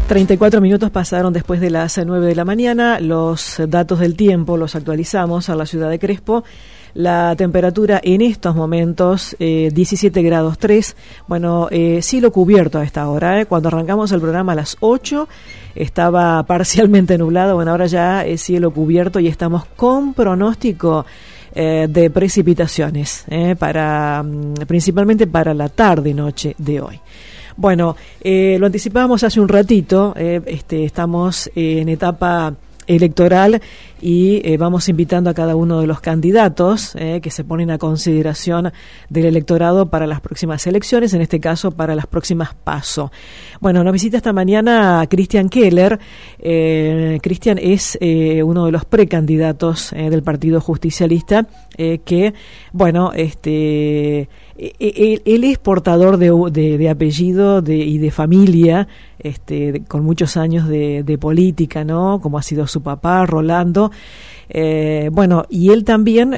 34 minutos pasaron después de las 9 de la mañana. Los datos del tiempo los actualizamos a la ciudad de Crespo. La temperatura en estos momentos, 17 grados 3. Bueno, cielo cubierto a esta hora. Cuando arrancamos el programa a las 8 estaba parcialmente nublado. Bueno, ahora ya es cielo cubierto y estamos con pronóstico de precipitaciones principalmente para la tarde-noche de hoy. Bueno, lo anticipábamos hace un ratito, estamos en etapa electoral y vamos invitando a cada uno de los candidatos que se ponen a consideración del electorado para las próximas elecciones, en este caso para las próximas PASO. Bueno, nos visita esta mañana Cristian Keller. Cristian es uno de los precandidatos del Partido Justicialista que, bueno, él es portador de apellido y de familia, con muchos años de política, ¿no? Como ha sido su papá, Rolando. Bueno, y él también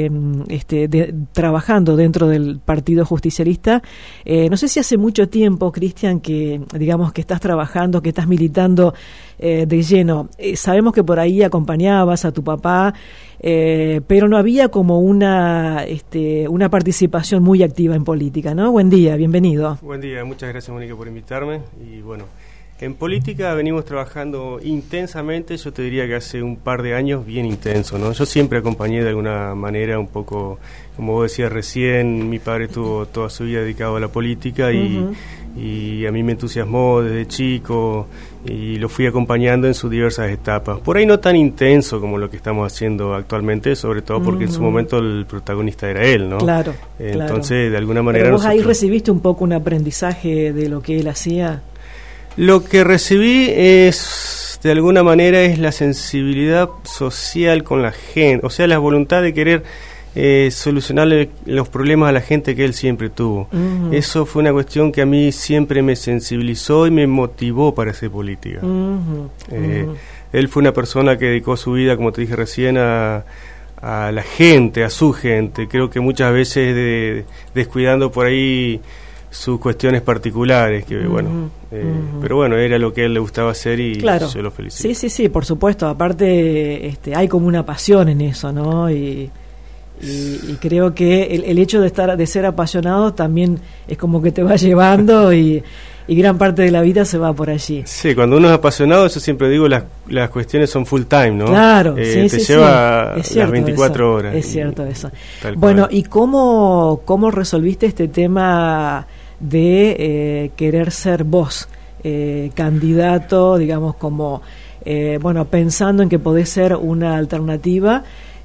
trabajando dentro del Partido Justicialista. No sé si hace mucho tiempo, Cristian, que digamos que estás trabajando, que estás militando de lleno. Sabemos que por ahí acompañabas a tu papá, pero no había como una participación muy activa en política, ¿no? Buen día, bienvenido. Buen día, muchas gracias, Mónica, por invitarme. Y bueno, en política venimos trabajando intensamente, yo te diría que hace un par de años bien intenso, ¿no? Yo siempre acompañé de alguna manera un poco, como vos decías recién, mi padre estuvo toda su vida dedicado a la política y a mí me entusiasmó desde chico y lo fui acompañando en sus diversas etapas. Por ahí no tan intenso como lo que estamos haciendo actualmente, sobre todo porque en su momento el protagonista era él, ¿no? Claro. Entonces, de alguna manera... Pero vos ahí recibiste un poco un aprendizaje de lo que él hacía. Lo que recibí es, de alguna manera, es la sensibilidad social con la gente, o sea, la voluntad de querer solucionarle los problemas a la gente que él siempre tuvo. Eso fue una cuestión que a mí siempre me sensibilizó y me motivó para hacer política. Él fue una persona que dedicó su vida, como te dije recién, a la gente, a su gente. Creo que muchas veces descuidando por ahí sus cuestiones particulares, que pero bueno, era lo que a él le gustaba hacer y claro. Yo lo felicito. Sí, por supuesto. Aparte, hay como una pasión en eso, ¿no? Y creo que el hecho de ser apasionado también es como que te va llevando y gran parte de la vida se va por allí. Sí, cuando uno es apasionado, yo siempre digo, las cuestiones son full time, ¿no? Claro, te lleva las 24 horas. Es cierto eso. Bueno, ¿y cómo resolviste este tema de querer ser vos candidato, digamos, como pensando en que podés ser una alternativa?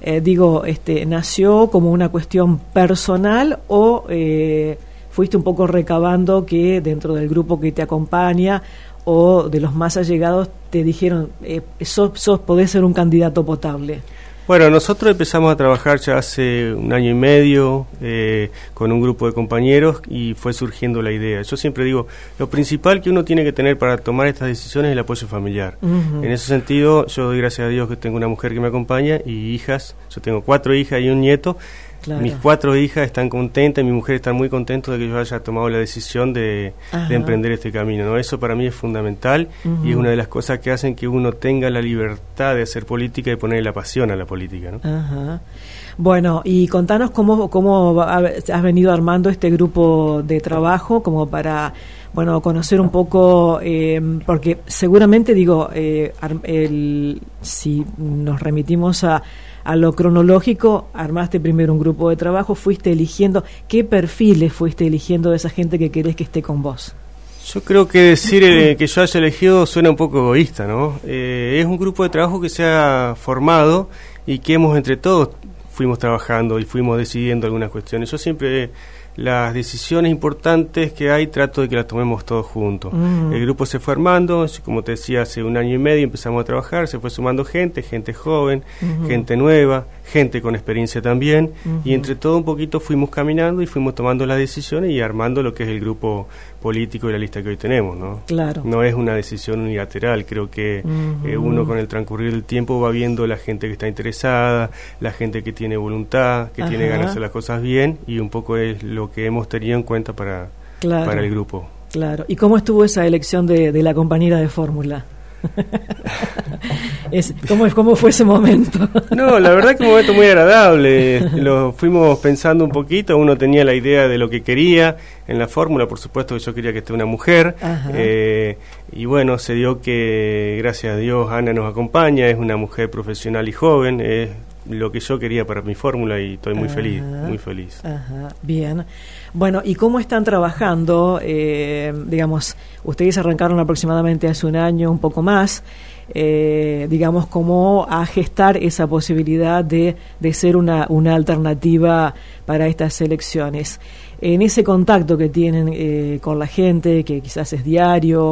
¿Nació como una cuestión personal o fuiste un poco recabando que dentro del grupo que te acompaña o de los más allegados te dijeron podés ser un candidato potable? Bueno, nosotros empezamos a trabajar ya hace un año y medio con un grupo de compañeros y fue surgiendo la idea. Yo siempre digo, lo principal que uno tiene que tener para tomar estas decisiones es el apoyo familiar. En ese sentido, yo doy gracias a Dios que tengo una mujer que me acompaña y hijas. Yo tengo 4 hijas y un nieto. Claro. Mis 4 hijas están contentas, mi mujer está muy contenta de que yo haya tomado la decisión de emprender este camino, ¿no? Eso para mí es fundamental y es una de las cosas que hacen que uno tenga la libertad de hacer política y ponerle la pasión a la política, ¿no? Bueno, y contanos cómo has venido armando este grupo de trabajo como para conocer un poco, porque seguramente si nos remitimos a lo cronológico, armaste primero un grupo de trabajo, fuiste eligiendo, ¿qué perfiles fuiste eligiendo de esa gente que querés que esté con vos? Yo creo que decir que yo haya elegido suena un poco egoísta, ¿no? Es un grupo de trabajo que se ha formado y que entre todos fuimos trabajando y fuimos decidiendo algunas cuestiones. Yo siempre las decisiones importantes que hay trato de que las tomemos todos juntos. El grupo se fue armando, como te decía, hace un año y medio empezamos a trabajar, se fue sumando gente joven, gente nueva, gente con experiencia también, y entre todo un poquito fuimos caminando y fuimos tomando las decisiones y armando lo que es el grupo político y la lista que hoy tenemos, ¿no? Claro. No es una decisión unilateral, creo que uno con el transcurrir del tiempo va viendo la gente que está interesada, la gente que tiene voluntad, que tiene ganas de hacer las cosas bien, y un poco es lo que hemos tenido en cuenta para el grupo. Claro. ¿Y cómo estuvo esa elección de la compañera de fórmula? ¿Cómo fue ese momento? No, la verdad que un momento muy agradable. Lo fuimos pensando un poquito. Uno tenía la idea de lo que quería en la fórmula. Por supuesto que yo quería que esté una mujer. Y bueno, se dio que, gracias a Dios, Ana nos acompaña. Es una mujer profesional y joven. Es lo que yo quería para mi fórmula y estoy muy feliz, muy feliz. Bien. Bueno, ¿y cómo están trabajando? Digamos, ustedes arrancaron aproximadamente hace un año, un poco más, digamos, cómo a gestar esa posibilidad de ser una alternativa para estas elecciones. En ese contacto que tienen con la gente, que quizás es diario,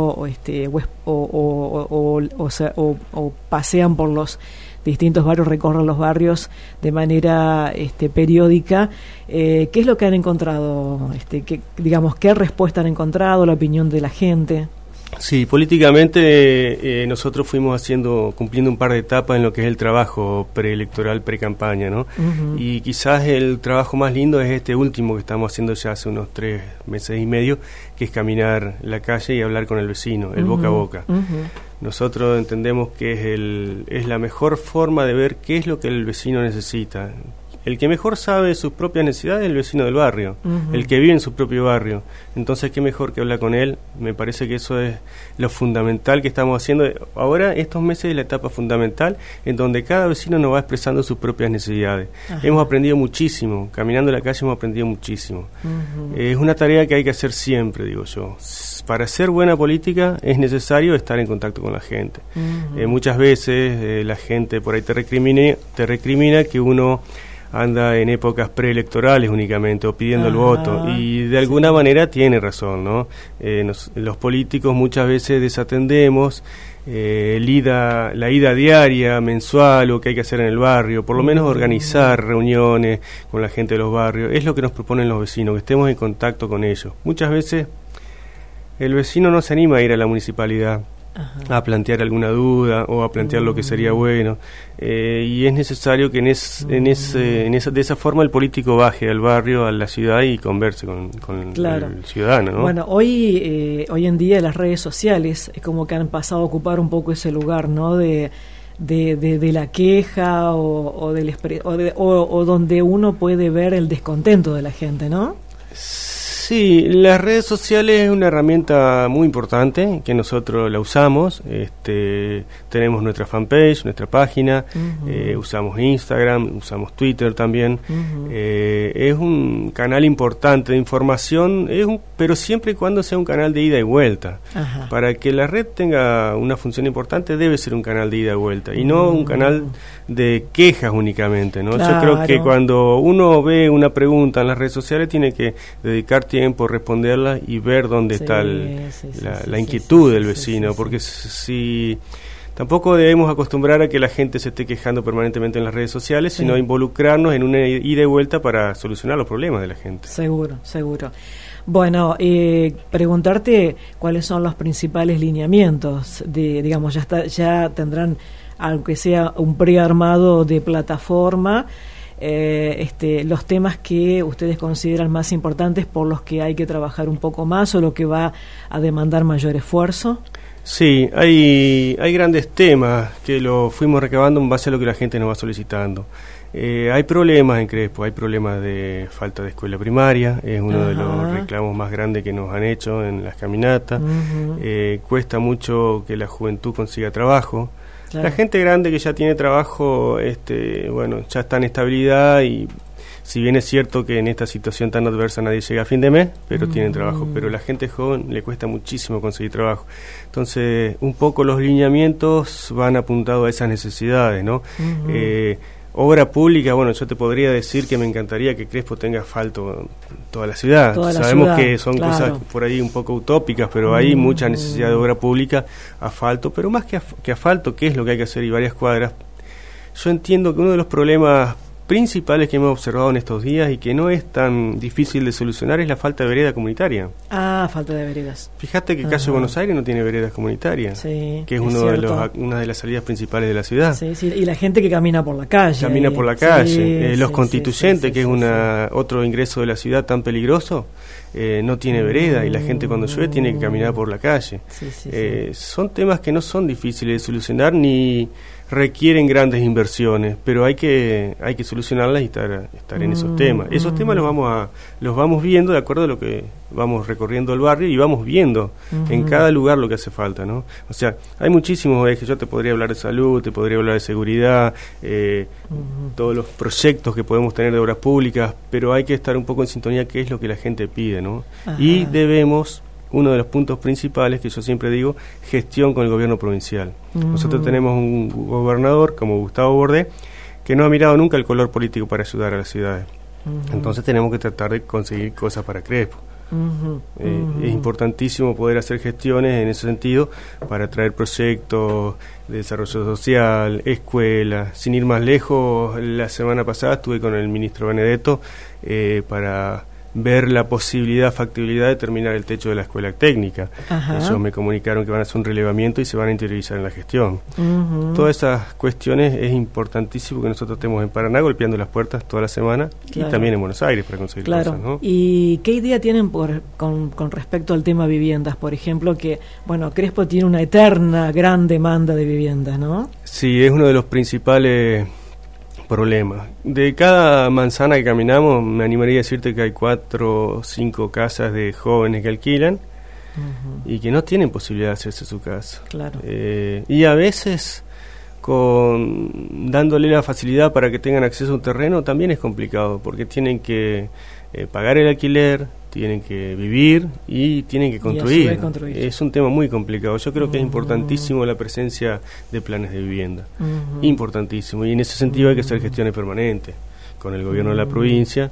o pasean por los distintos barrios, recorren los barrios de manera periódica, ¿qué es lo que han encontrado? ¿Qué respuesta han encontrado, la opinión de la gente? Sí, políticamente nosotros fuimos cumpliendo un par de etapas en lo que es el trabajo preelectoral, precampaña, ¿no? Y quizás el trabajo más lindo es este último que estamos haciendo ya hace unos 3 meses y medio, que es caminar la calle y hablar con el vecino, el boca a boca. Nosotros entendemos que es la mejor forma de ver qué es lo que el vecino necesita. El que mejor sabe sus propias necesidades es el vecino del barrio, el que vive en su propio barrio. Entonces, qué mejor que hablar con él. Me parece que eso es lo fundamental que estamos haciendo. Ahora, estos meses es la etapa fundamental en donde cada vecino nos va expresando sus propias necesidades. Hemos aprendido muchísimo. Caminando la calle hemos aprendido muchísimo. Es una tarea que hay que hacer siempre, digo yo. Para hacer buena política es necesario estar en contacto con la gente. Muchas veces la gente por ahí te recrimina que uno anda en épocas preelectorales únicamente o pidiendo el voto, y de alguna manera tiene razón, ¿no? Los políticos muchas veces desatendemos la ida diaria, mensual, o que hay que hacer en el barrio, por lo menos organizar reuniones con la gente de los barrios. Es lo que nos proponen los vecinos, que estemos en contacto con ellos. Muchas veces el vecino no se anima a ir a la municipalidad a plantear alguna duda o a plantear lo que sería bueno, y es necesario que de esa forma el político baje al barrio, a la ciudad, y converse con el ciudadano, ¿no? Bueno, hoy en día las redes sociales es como que han pasado a ocupar un poco ese lugar, ¿no? De la queja o donde uno puede ver el descontento de la gente, ¿no? Sí, las redes sociales es una herramienta muy importante que nosotros la usamos. Tenemos nuestra fanpage, nuestra página, usamos Instagram, usamos Twitter también. Es un canal importante de información, pero siempre y cuando sea un canal de ida y vuelta. Para que la red tenga una función importante debe ser un canal de ida y vuelta y no un canal de quejas únicamente, ¿no? Claro. Yo creo que cuando uno ve una pregunta en las redes sociales tiene que dedicar tiempo a responderla y ver dónde está la inquietud del vecino, porque si tampoco debemos acostumbrar a que la gente se esté quejando permanentemente en las redes sociales, sino involucrarnos en una ida y vuelta para solucionar los problemas de la gente. Seguro. Bueno, preguntarte cuáles son los principales lineamientos digamos, ya tendrán, aunque sea un prearmado de plataforma, los temas que ustedes consideran más importantes, por los que hay que trabajar un poco más o lo que va a demandar mayor esfuerzo. Sí, hay grandes temas que lo fuimos recabando en base a lo que la gente nos va solicitando. Hay problemas en Crespo, hay problemas de falta de escuela primaria, es uno de los reclamos más grandes que nos han hecho en las caminatas. Cuesta mucho que la juventud consiga trabajo. Claro. La gente grande que ya tiene trabajo, ya está en estabilidad, y si bien es cierto que en esta situación tan adversa nadie llega a fin de mes, pero tienen trabajo. Pero la gente joven le cuesta muchísimo conseguir trabajo. Entonces, un poco los lineamientos van apuntados a esas necesidades, ¿no? Obra pública, bueno, yo te podría decir que me encantaría que Crespo tenga asfalto toda la ciudad. Sabemos que son cosas por ahí un poco utópicas, pero hay mucha necesidad de obra pública, asfalto, pero más que asfalto, ¿qué es lo que hay que hacer? Y varias cuadras. Yo entiendo que uno de los problemas principales que hemos observado en estos días y que no es tan difícil de solucionar es la falta de vereda comunitaria. Ah, falta de veredas. Fíjate que Calle Buenos Aires no tiene veredas comunitarias, sí, que es una de las salidas principales de la ciudad. Sí, sí, y la gente que camina por la calle. Camina por la calle. Sí, Los sí, Constituyentes, sí, que es otro ingreso de la ciudad tan peligroso, no tiene vereda y la gente cuando llueve tiene que caminar por la calle. Son temas que no son difíciles de solucionar ni requieren grandes inversiones, pero hay que solucionarlas y estar en esos temas. Esos temas los vamos viendo de acuerdo a lo que vamos recorriendo el barrio y vamos viendo en cada lugar lo que hace falta, ¿no? O sea, hay muchísimos ejes. Yo te podría hablar de salud, te podría hablar de seguridad, todos los proyectos que podemos tener de obras públicas, pero hay que estar un poco en sintonía qué es lo que la gente pide, ¿no? Y debemos, uno de los puntos principales que yo siempre digo, gestión con el gobierno provincial. Nosotros tenemos un gobernador como Gustavo Bordé que no ha mirado nunca el color político para ayudar a las ciudades. Entonces tenemos que tratar de conseguir cosas para Crespo. Es importantísimo poder hacer gestiones en ese sentido para traer proyectos de desarrollo social, escuelas. Sin ir más lejos, la semana pasada estuve con el ministro Benedetto para ver la posibilidad, factibilidad de terminar el techo de la escuela técnica. Ellos me comunicaron que van a hacer un relevamiento y se van a interiorizar en la gestión. Todas esas cuestiones es importantísimo que nosotros estemos en Paraná golpeando las puertas toda la semana y también en Buenos Aires para conseguir cosas, ¿no? ¿Y qué idea tienen con respecto al tema viviendas? Por ejemplo, que, bueno, Crespo tiene una eterna gran demanda de viviendas, ¿no? Sí, es uno de los principales problemas. De cada manzana que caminamos, me animaría a decirte que hay 4 o 5 casas de jóvenes que alquilan y que no tienen posibilidad de hacerse su casa. Claro. Y a veces, dándole la facilidad para que tengan acceso a un terreno, también es complicado, porque tienen que pagar el alquiler, tienen que vivir y tienen que construir. Es un tema muy complicado. Yo creo que es importantísimo la presencia de planes de vivienda. Importantísimo. Y en ese sentido hay que hacer gestiones permanentes con el gobierno de la provincia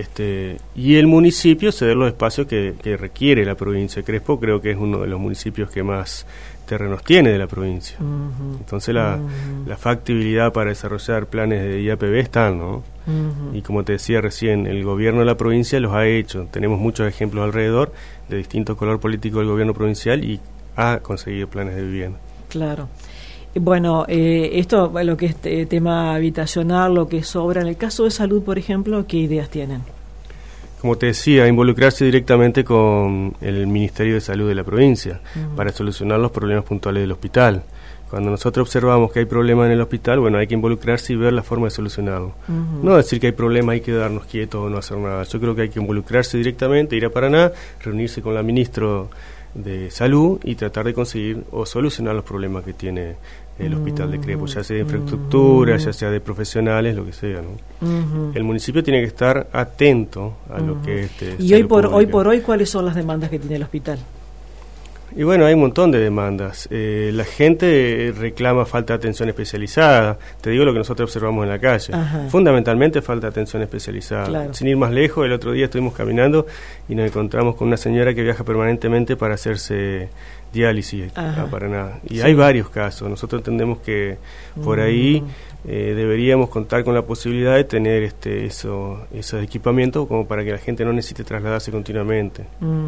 y el municipio ceder los espacios que requiere la provincia. Crespo creo que es uno de los municipios que más terrenos tiene de la provincia. Entonces la factibilidad para desarrollar planes de IAPB están, ¿no? Y como te decía recién, el gobierno de la provincia los ha hecho. Tenemos muchos ejemplos alrededor de distinto color político del gobierno provincial y ha conseguido planes de vivienda. Claro. Bueno, esto, lo que es tema habitacional, lo que sobra. En el caso de salud, por ejemplo, ¿qué ideas tienen? Como te decía, involucrarse directamente con el Ministerio de Salud de la provincia para solucionar los problemas puntuales del hospital. Cuando nosotros observamos que hay problemas en el hospital, bueno, hay que involucrarse y ver la forma de solucionarlo. No decir que hay problemas, hay que quedarnos quietos o no hacer nada. Yo creo que hay que involucrarse directamente, ir a Paraná, reunirse con la ministra de Salud y tratar de conseguir o solucionar los problemas que tiene el hospital de Crespo, ya sea de infraestructura, ya sea de profesionales, lo que sea, ¿no? El municipio tiene que estar atento a lo que es y hoy por hoy, ¿cuáles son las demandas que tiene el hospital? Y bueno, hay un montón de demandas. La gente reclama falta de atención especializada. Te digo lo que nosotros observamos en la calle. Fundamentalmente falta de atención especializada. Claro. Sin ir más lejos, el otro día estuvimos caminando y nos encontramos con una señora que viaja permanentemente para hacerse diálisis a Paraná. Y hay varios casos. Nosotros entendemos que por ahí deberíamos contar con la posibilidad de tener esos equipamientos como para que la gente no necesite trasladarse continuamente.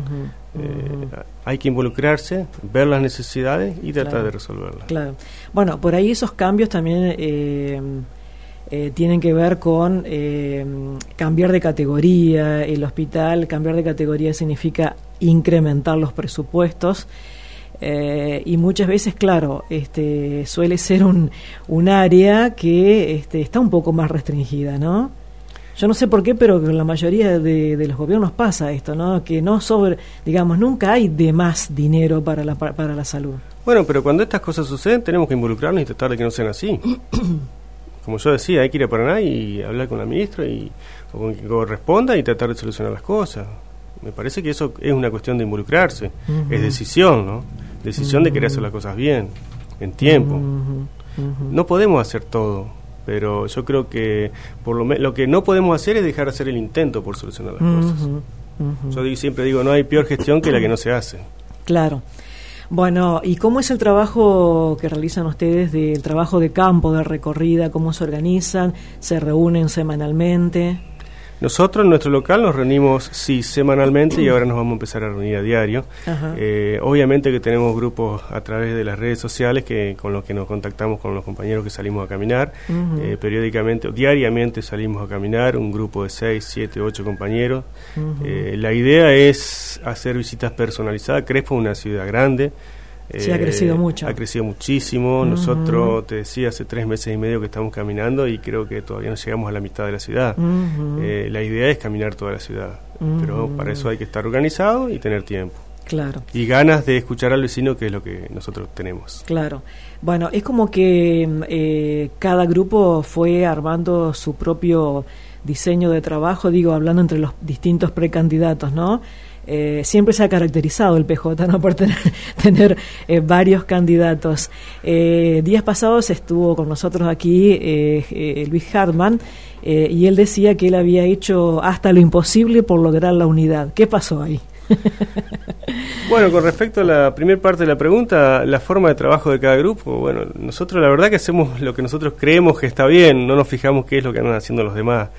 Hay que involucrarse, ver las necesidades y tratar de resolverlas. Claro. Bueno, por ahí esos cambios también tienen que ver con cambiar de categoría el hospital. Cambiar de categoría significa incrementar los presupuestos. Y muchas veces, claro, suele ser un área que está un poco más restringida, ¿no? Yo no sé por qué, pero con la mayoría de los gobiernos pasa esto, ¿no? Que no nunca hay de más dinero para la salud. Bueno, pero cuando estas cosas suceden tenemos que involucrarnos y tratar de que no sean así. Como yo decía, hay que ir a Paraná y hablar con la ministra o con quien corresponda y tratar de solucionar las cosas. Me parece que eso es una cuestión de involucrarse, es decisión, ¿no? Decisión de querer hacer las cosas bien, en tiempo. No podemos hacer todo, pero yo creo que lo que no podemos hacer es dejar de hacer el intento por solucionar las cosas. Yo siempre digo, no hay peor gestión que la que no se hace. Claro. Bueno, ¿y cómo es el trabajo que realizan ustedes, del trabajo de campo, de recorrida? ¿Cómo se organizan? ¿Se reúnen semanalmente? Nosotros en nuestro local nos reunimos, sí, semanalmente, y ahora nos vamos a empezar a reunir a diario. Obviamente que tenemos grupos a través de las redes sociales con los que nos contactamos con los compañeros que salimos a caminar. Periódicamente o diariamente salimos a caminar, un grupo de 6, 7, 8 compañeros. La idea es hacer visitas personalizadas. Crespo es una ciudad grande. Sí, ha crecido mucho. Ha crecido muchísimo. Nosotros, te decía, hace 3 meses y medio que estamos caminando y creo que todavía no llegamos a la mitad de la ciudad. La idea es caminar toda la ciudad, pero para eso hay que estar organizado y tener tiempo. Claro. Y ganas de escuchar al vecino, que es lo que nosotros tenemos. Claro. Bueno, es como que cada grupo fue armando su propio diseño de trabajo, digo, hablando entre los distintos precandidatos, ¿no? Siempre se ha caracterizado el PJ, ¿no?, por tener varios candidatos. Días pasados estuvo con nosotros aquí Luis Hartmann, y él decía que él había hecho hasta lo imposible por lograr la unidad. ¿Qué pasó ahí? Bueno, con respecto a la primera parte de la pregunta, la forma de trabajo de cada grupo, bueno, nosotros la verdad que hacemos lo que nosotros creemos que está bien, no nos fijamos qué es lo que andan haciendo los demás.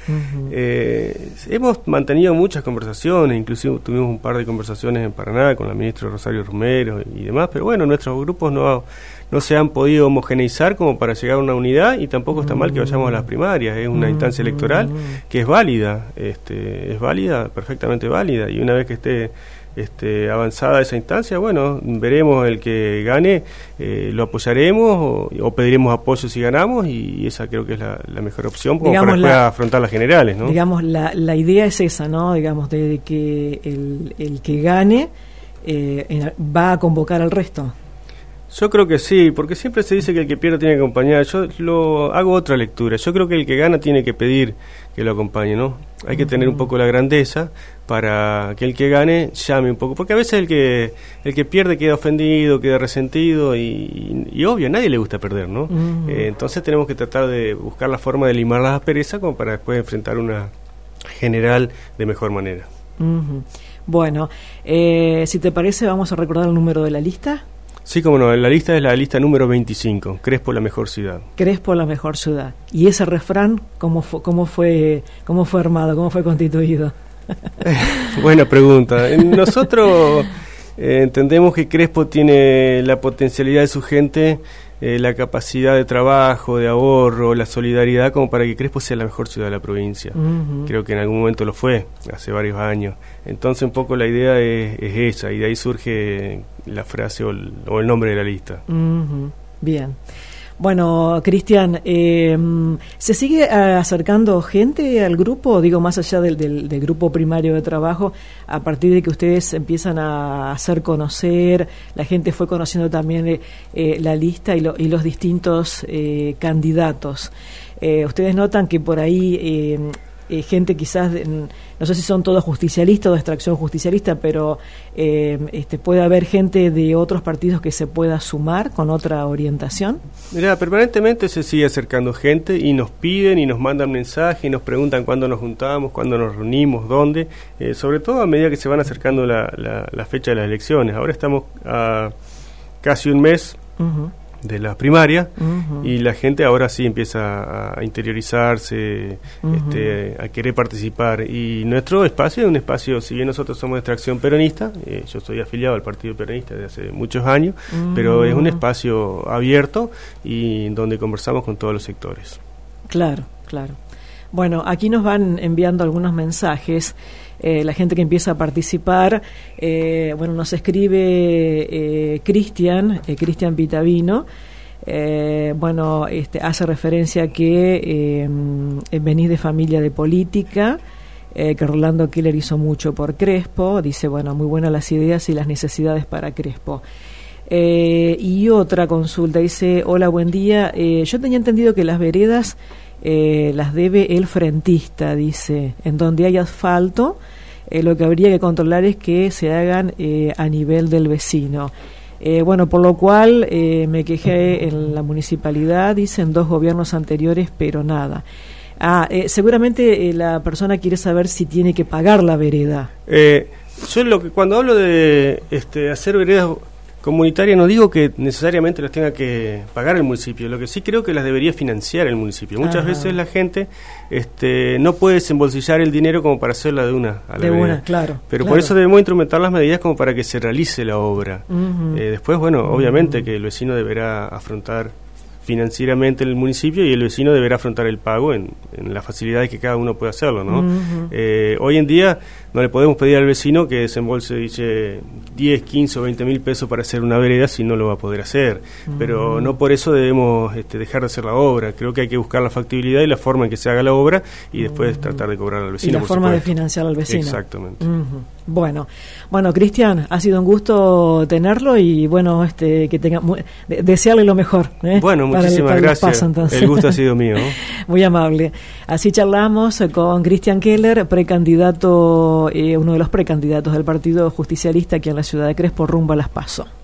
Hemos mantenido muchas conversaciones, inclusive tuvimos un par de conversaciones en Paraná con la ministra Rosario Romero y demás, pero bueno, nuestros grupos no se han podido homogeneizar como para llegar a una unidad, y tampoco está mal que vayamos a las primarias. Es una instancia electoral que es válida, es válida, perfectamente válida, y una vez que esté avanzada esa instancia, bueno, veremos el que gane, lo apoyaremos o pediremos apoyo si ganamos, y esa creo que es la mejor opción como digamos, para después afrontar las generales, ¿no? Digamos, la idea es esa, ¿no? Digamos, de que el que gane va a convocar al resto. Yo creo que sí, porque siempre se dice que el que pierde tiene que acompañar. Yo hago otra lectura. Yo creo que el que gana tiene que pedir que lo acompañe, ¿no? Hay que tener un poco la grandeza para que el que gane llame un poco, porque a veces el que pierde queda ofendido, queda resentido, y obvio, a nadie le gusta perder, ¿no? Entonces tenemos que tratar de buscar la forma de limar las asperezas como para después enfrentar una general de mejor manera. Bueno, si te parece, vamos a recordar el número de la lista. Sí, como no, la lista es la lista número 25, Crespo la mejor ciudad. Crespo la mejor ciudad. ¿Y ese refrán cómo fue armado, cómo fue constituido? Buena pregunta. Nosotros entendemos que Crespo tiene la potencialidad de su gente, la capacidad de trabajo, de ahorro, la solidaridad, como para que Crespo sea la mejor ciudad de la provincia. Creo que en algún momento lo fue, hace varios años. Entonces un poco la idea es esa, y de ahí surge la frase o el nombre de la lista. Bien. Bueno, Cristian, ¿se sigue acercando gente al grupo? Digo, más allá del grupo primario de trabajo, a partir de que ustedes empiezan a hacer conocer, la gente fue conociendo también la lista y los distintos candidatos. ¿Ustedes notan que por ahí gente quizás, no sé si son todos justicialistas o de extracción justicialista, pero puede haber gente de otros partidos que se pueda sumar con otra orientación? Mirá, permanentemente se sigue acercando gente y nos piden y nos mandan mensajes y nos preguntan cuándo nos juntamos, cuándo nos reunimos, dónde, sobre todo a medida que se van acercando la fecha de las elecciones. Ahora estamos a casi un mes de la primaria, y la gente ahora sí empieza a interiorizarse, a querer participar, y nuestro espacio es un espacio, si bien nosotros somos de extracción peronista, yo soy afiliado al Partido Peronista desde hace muchos años, pero es un espacio abierto y donde conversamos con todos los sectores. Claro. Bueno, aquí nos van enviando algunos mensajes. La gente que empieza a participar, nos escribe Cristian Pitavino, hace referencia a que venís de familia de política, que Rolando Keller hizo mucho por Crespo, dice, muy buenas las ideas y las necesidades para Crespo. Y otra consulta, dice, hola, buen día, yo tenía entendido que las veredas las debe el frentista, dice, en donde hay asfalto, lo que habría que controlar es que se hagan a nivel del vecino. Por lo cual me quejé en la municipalidad, dicen 2 gobiernos anteriores, pero nada. Seguramente la persona quiere saber si tiene que pagar la vereda. Yo cuando hablo de hacer veredas comunitarias no digo que necesariamente las tenga que pagar el municipio, lo que sí creo que las debería financiar el municipio. Muchas veces la gente no puede desembolsillar el dinero como para hacerla de una a la de vereda. una, claro. Pero claro. por eso debemos instrumentar las medidas como para que se realice la obra. Después, bueno, obviamente que el vecino deberá afrontar financieramente el municipio y el vecino deberá afrontar el pago en las facilidades que cada uno puede hacerlo, ¿no? Hoy en día no le podemos pedir al vecino que desembolse 10, 15 o 20 mil pesos para hacer una vereda si no lo va a poder hacer, pero no por eso debemos dejar de hacer la obra. Creo que hay que buscar la factibilidad y la forma en que se haga la obra y después tratar de cobrar al vecino. Y la forma supuesto. de financiar al vecino. Exactamente. Bueno, Cristian, ha sido un gusto tenerlo y bueno, que tenga desearle lo mejor. Bueno, muchísimas gracias. El gusto ha sido mío. Muy amable. Así charlamos con Cristian Keller, precandidato, uno de los precandidatos del Partido Justicialista aquí en la ciudad de Crespo, rumbo a las PASO.